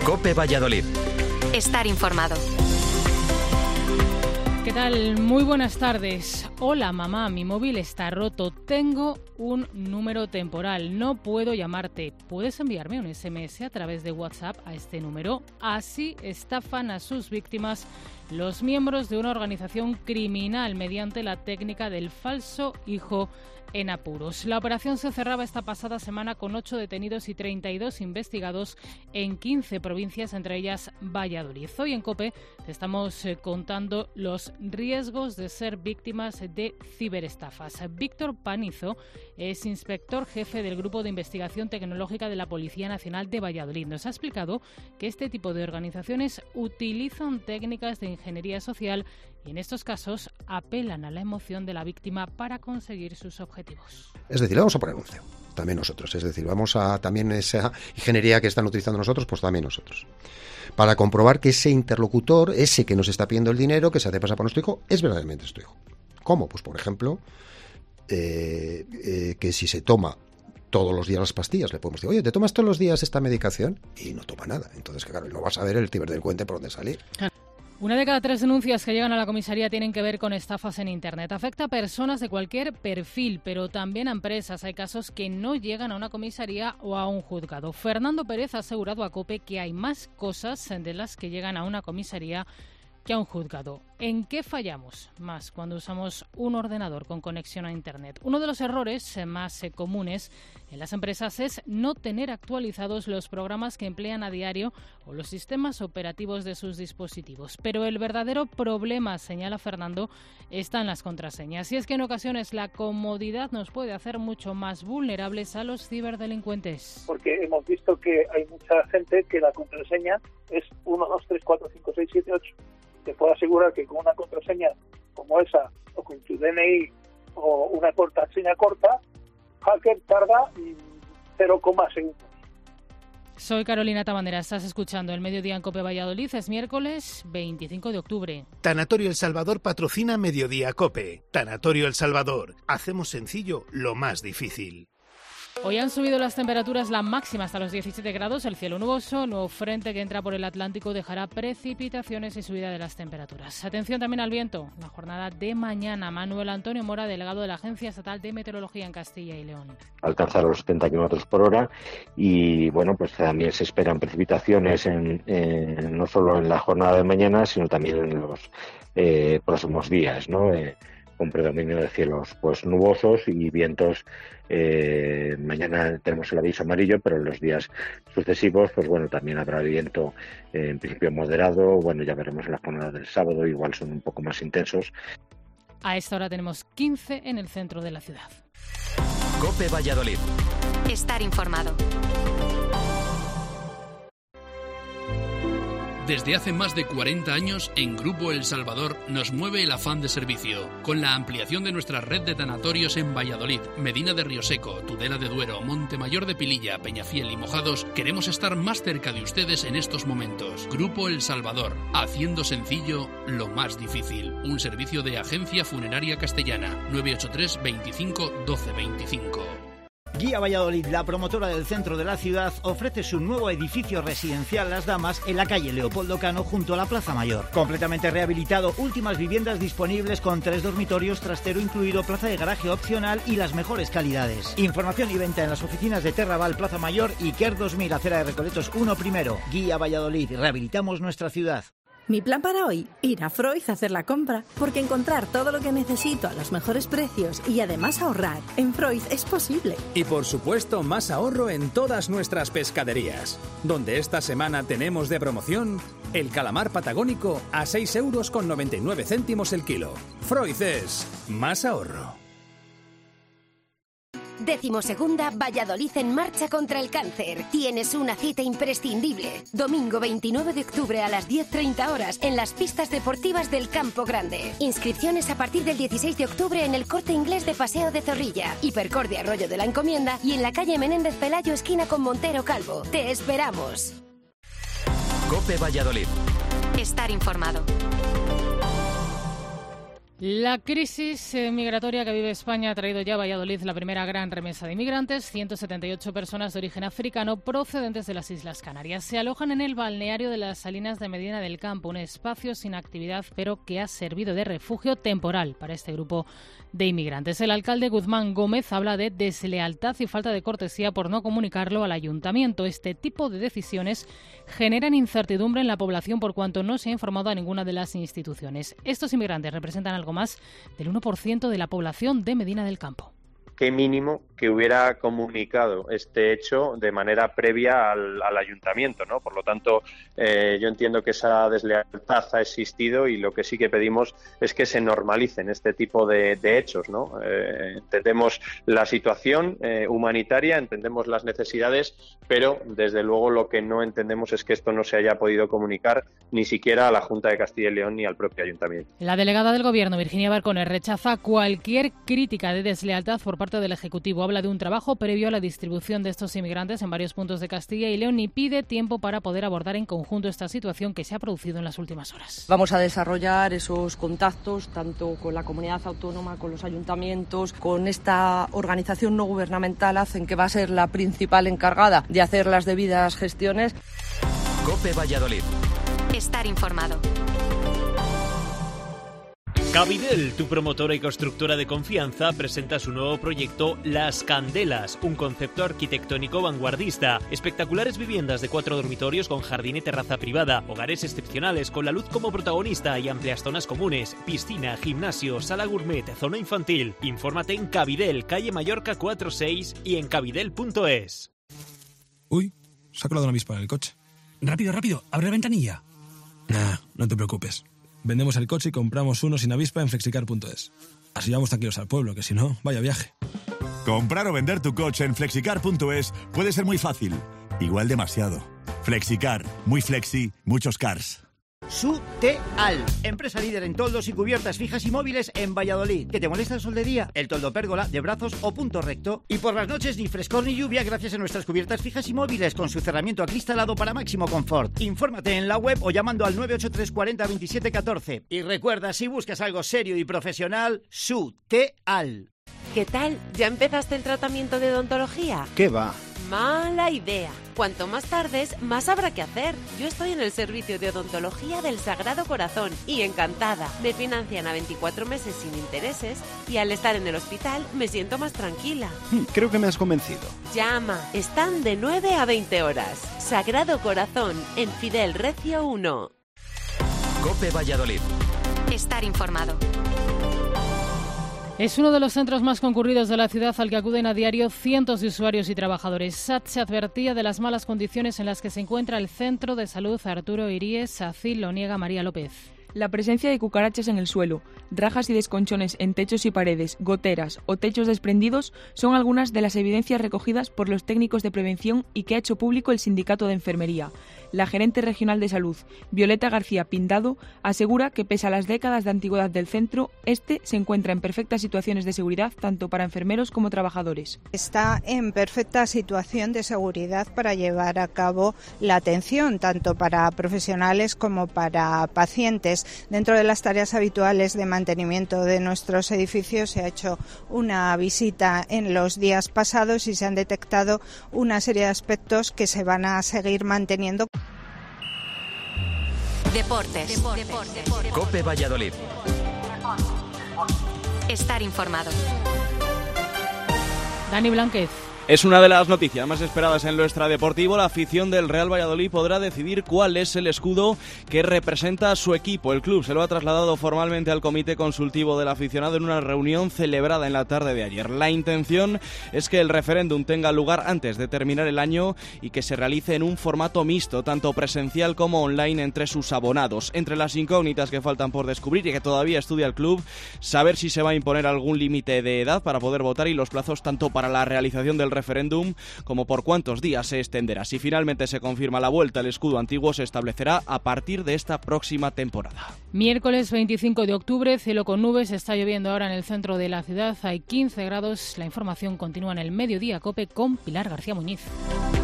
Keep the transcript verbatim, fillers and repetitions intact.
COPE Valladolid. Estar informado. ¿Qué tal? Muy buenas tardes. Hola mamá, mi móvil está roto. Tengo un número temporal. No puedo llamarte. ¿Puedes enviarme un ese eme ese a través de WhatsApp a este número? Así estafan a sus víctimas los miembros de una organización criminal mediante la técnica del falso hijo en apuros. La operación se cerraba esta pasada semana con ocho detenidos y treinta y dos investigados en quince provincias, entre ellas Valladolid. Hoy en COPE te estamos eh, contando los riesgos de ser víctimas de ciberestafas. Víctor Panizo es inspector jefe del Grupo de Investigación Tecnológica de la Policía Nacional de Valladolid. Nos ha explicado que este tipo de organizaciones utilizan técnicas de ingeniería social y en estos casos apelan a la emoción de la víctima para conseguir sus objetivos. Es decir, vamos a poner un C E O, también nosotros. Es decir, vamos a también esa ingeniería que están utilizando nosotros, pues también nosotros. Para comprobar que ese interlocutor, ese que nos está pidiendo el dinero, que se hace pasar por nuestro hijo, es verdaderamente nuestro hijo. ¿Cómo? Pues por ejemplo, eh, eh, que si se toma todos los días las pastillas, le podemos decir, oye, ¿te tomas todos los días esta medicación? Y no toma nada. Entonces, claro, no vas a ver el ciberdelincuente por dónde salir. Una de cada tres denuncias que llegan a la comisaría tienen que ver con estafas en Internet. Afecta a personas de cualquier perfil, pero también a empresas. Hay casos que no llegan a una comisaría o a un juzgado. Fernando Pérez ha asegurado a COPE que hay más cosas de las que llegan a una comisaría que a un juzgado. ¿En qué fallamos más cuando usamos un ordenador con conexión a Internet? Uno de los errores más eh, comunes en las empresas es no tener actualizados los programas que emplean a diario o los sistemas operativos de sus dispositivos. Pero el verdadero problema, señala Fernando, está en las contraseñas. Y es que en ocasiones la comodidad nos puede hacer mucho más vulnerables a los ciberdelincuentes. Porque hemos visto que hay mucha gente que la contraseña es uno, dos, tres, cuatro, cinco, seis, siete, ocho. Te puedo asegurar que con una contraseña como esa, o con tu D N I, o una contraseña corta, hacker tarda cero coma segundos. Soy Carolina Tabandera, estás escuchando El Mediodía en COPE Valladolid. Es miércoles veinticinco de octubre. Tanatorio El Salvador patrocina Mediodía COPE. Tanatorio El Salvador. Hacemos sencillo lo más difícil. Hoy han subido las temperaturas, la máxima hasta los diecisiete grados, el cielo nuboso, nuevo frente que entra por el Atlántico dejará precipitaciones y subida de las temperaturas. Atención también al viento, la jornada de mañana. Manuel Antonio Mora, delegado de la Agencia Estatal de Meteorología en Castilla y León. Alcanzar los setenta kilómetros por hora y bueno, pues también se esperan precipitaciones en, en, no solo en la jornada de mañana, sino también en los eh, próximos días, ¿no? Eh, con predominio de cielos pues nubosos y vientos. Eh, mañana tenemos el aviso amarillo, pero en los días sucesivos pues bueno, también habrá viento eh, en principio moderado. Bueno, ya veremos en la jornada del sábado, igual son un poco más intensos. A esta hora tenemos quince en el centro de la ciudad. COPE Valladolid. Estar informado. Desde hace más de cuarenta años, en Grupo El Salvador nos mueve el afán de servicio, con la ampliación de nuestra red de tanatorios en Valladolid, Medina de Rioseco, Tudela de Duero, Montemayor de Pililla, Peñafiel y Mojados. Queremos estar más cerca de ustedes en estos momentos. Grupo El Salvador, haciendo sencillo lo más difícil. Un servicio de Agencia Funeraria Castellana, nueve ocho tres, veinticinco, doce veinticinco. Guía Valladolid, la promotora del centro de la ciudad, ofrece su nuevo edificio residencial Las Damas en la calle Leopoldo Cano junto a la Plaza Mayor. Completamente rehabilitado, últimas viviendas disponibles con tres dormitorios, trastero incluido, plaza de garaje opcional y las mejores calidades. Información y venta en las oficinas de Terraval, Plaza Mayor y Quer dos mil, acera de Recoletos uno primero. Guía Valladolid, rehabilitamos nuestra ciudad. Mi plan para hoy, ir a Freud a hacer la compra, porque encontrar todo lo que necesito a los mejores precios y además ahorrar en Freud es posible. Y por supuesto, más ahorro en todas nuestras pescaderías, donde esta semana tenemos de promoción el calamar patagónico a seis euros con noventa y nueve céntimos el kilo. Freud es más ahorro. Decimosegunda Valladolid en marcha contra el cáncer. Tienes una cita imprescindible. Domingo veintinueve de octubre a las diez treinta horas en las pistas deportivas del Campo Grande. Inscripciones a partir del dieciséis de octubre en el Corte Inglés de Paseo de Zorrilla, Hipercordia Arroyo de la Encomienda y en la calle Menéndez Pelayo esquina con Montero Calvo. ¡Te esperamos! COPE Valladolid. Estar informado. La crisis migratoria que vive España ha traído ya a Valladolid la primera gran remesa de inmigrantes. ciento setenta y ocho personas de origen africano procedentes de las Islas Canarias se alojan en el balneario de las Salinas de Medina del Campo, un espacio sin actividad pero que ha servido de refugio temporal para este grupo de inmigrantes. El alcalde Guzmán Gómez habla de deslealtad y falta de cortesía por no comunicarlo al ayuntamiento. Este tipo de decisiones generan incertidumbre en la población por cuanto no se ha informado a ninguna de las instituciones. Estos inmigrantes representan algo más del uno por ciento de la población de Medina del Campo. Qué mínimo que hubiera comunicado este hecho de manera previa al, al ayuntamiento, ¿no? Por lo tanto, eh, yo entiendo que esa deslealtad ha existido y lo que sí que pedimos es que se normalicen este tipo de, de hechos, ¿no? Eh, entendemos la situación eh, humanitaria, entendemos las necesidades, pero desde luego lo que no entendemos es que esto no se haya podido comunicar ni siquiera a la Junta de Castilla y León ni al propio ayuntamiento. La delegada del Gobierno, Virginia Barcones, rechaza cualquier crítica de deslealtad por parte del Ejecutivo. Habla de un trabajo previo a la distribución de estos inmigrantes en varios puntos de Castilla y León y pide tiempo para poder abordar en conjunto esta situación que se ha producido en las últimas horas. Vamos a desarrollar esos contactos tanto con la comunidad autónoma, con los ayuntamientos, con esta organización no gubernamental ACEN, que va a ser la principal encargada de hacer las debidas gestiones. COPE Valladolid. Estar informado. Cabidel, tu promotora y constructora de confianza, presenta su nuevo proyecto Las Candelas, un concepto arquitectónico vanguardista. Espectaculares viviendas de cuatro dormitorios con jardín y terraza privada, hogares excepcionales con la luz como protagonista y amplias zonas comunes, piscina, gimnasio, sala gourmet, zona infantil. Infórmate en Cabidel, calle Mallorca cuatro seis y en cabidel punto es. Uy, se ha colado una avispa en el coche. Rápido, rápido, abre la ventanilla. Nah, no te preocupes. Vendemos el coche y compramos uno sin avispa en flexicar punto es. Así vamos tranquilos al pueblo, que si no, vaya viaje. Comprar o vender tu coche en flexicar punto es puede ser muy fácil. Igual demasiado. Flexicar. Muy flexi, muchos cars. Suteal, empresa líder en toldos y cubiertas fijas y móviles en Valladolid. ¿Que te molesta el sol de día? El toldo pérgola, de brazos o punto recto. Y por las noches ni frescor ni lluvia gracias a nuestras cubiertas fijas y móviles con su cerramiento acristalado para máximo confort. Infórmate en la web o llamando al nueve ocho tres cuarenta veintisiete catorce. Y recuerda, si buscas algo serio y profesional, Suteal. ¿Qué tal? ¿Ya empezaste el tratamiento de odontología? ¿Qué va? Mala idea. Cuanto más tardes, más habrá que hacer. Yo estoy en el servicio de odontología del Sagrado Corazón y encantada. Me financian a veinticuatro meses sin intereses y al estar en el hospital me siento más tranquila. Creo que me has convencido. Llama. Están de nueve a veinte horas. Sagrado Corazón, en Fidel Recio uno. COPE Valladolid. Estar informado. Es uno de los centros más concurridos de la ciudad al que acuden a diario cientos de usuarios y trabajadores. S A T se advertía de las malas condiciones en las que se encuentra el Centro de Salud Arturo Iríes. Así lo niega María López. La presencia de cucarachas en el suelo, rajas y desconchones en techos y paredes, goteras o techos desprendidos son algunas de las evidencias recogidas por los técnicos de prevención y que ha hecho público el Sindicato de Enfermería. La gerente regional de salud, Violeta García Pindado, asegura que pese a las décadas de antigüedad del centro, este se encuentra en perfectas situaciones de seguridad tanto para enfermeros como trabajadores. Está en perfecta situación de seguridad para llevar a cabo la atención, tanto para profesionales como para pacientes. Dentro de las tareas habituales de mantenimiento de nuestros edificios se ha hecho una visita en los días pasados y se han detectado una serie de aspectos que se van a seguir manteniendo. Deportes. Deportes. Deportes. COPE Valladolid. Estar informado. Dani Blánquez. Es una de las noticias más esperadas en lo extradeportivo. La afición del Real Valladolid podrá decidir cuál es el escudo que representa a su equipo. El club se lo ha trasladado formalmente al comité consultivo del aficionado en una reunión celebrada en la tarde de ayer. La intención es que el referéndum tenga lugar antes de terminar el año y que se realice en un formato mixto, tanto presencial como online entre sus abonados. Entre las incógnitas que faltan por descubrir y que todavía estudia el club, saber si se va a imponer algún límite de edad para poder votar y los plazos tanto para la realización del referéndum como por cuántos días se extenderá. Si finalmente se confirma la vuelta, el escudo antiguo se establecerá a partir de esta próxima temporada. Miércoles veinticinco de octubre, cielo con nubes, está lloviendo ahora en el centro de la ciudad, hay quince grados. La información continúa en el Mediodía COPE con Pilar García Muñiz.